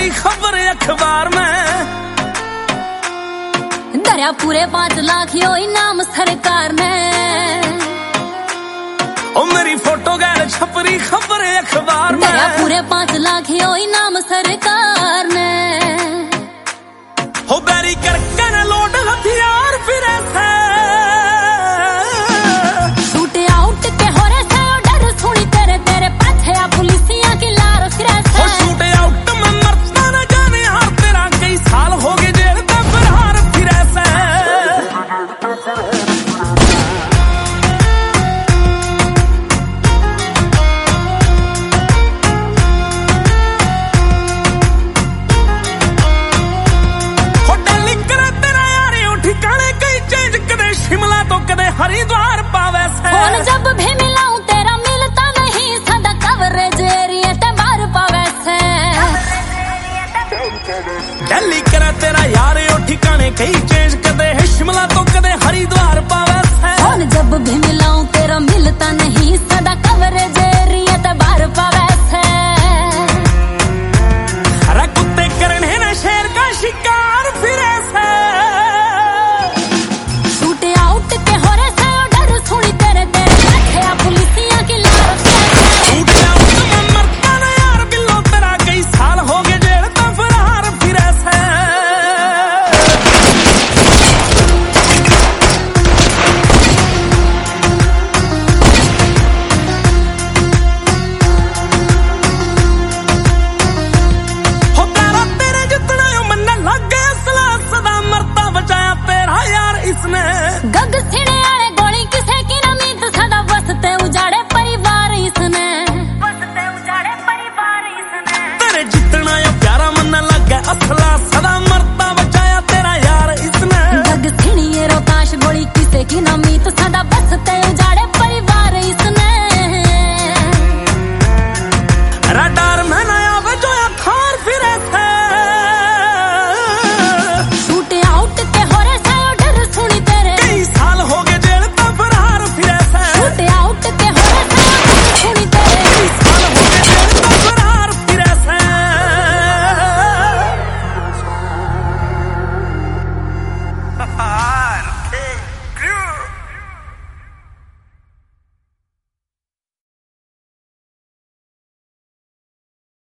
तेरी खबर अखबार में। दरिया पूरे 5 लाख यो इनाम सरकार ने। ओ मेरी फोटो गैर छपरी खबर अखबार में। दरिया पूरे 5 लाख यो इनाम सरकार ने। हो बैरी करके न लोड हथियार फिर ऐसे शूट आउट के हो रहे से डर सुनी तेरे तेरे पाछे आ पुलिसिया की लार फिर ऐसे। हो शूट आउट में मरता न जाने हार तेरा कई साल हो गए जेल का फरार फिर ऐसे। शिमला तो कदे हरिद्वार पावे से। और जब भी मिलाऊं तेरा मिलता नहीं सदा कवरेज एरिया ते बार पावे से। दिल्ली करे तेरा यार यो ठिकाने कई चेंज कदे है शिमला तो कदे हरिद्वार पावे से। और जब भी मिलाऊं तेरा मिलता नहीं सदा कवरेज एरिया ते बार पावे से। अरे कुत्ते करने न शेर का शिकार फिर ऐसे। गग सिने आले गोली किसे की नमीत सदा बसते उजाड़े परिवार इसने। तेरे जितना या प्यारा मन लगे असला सदा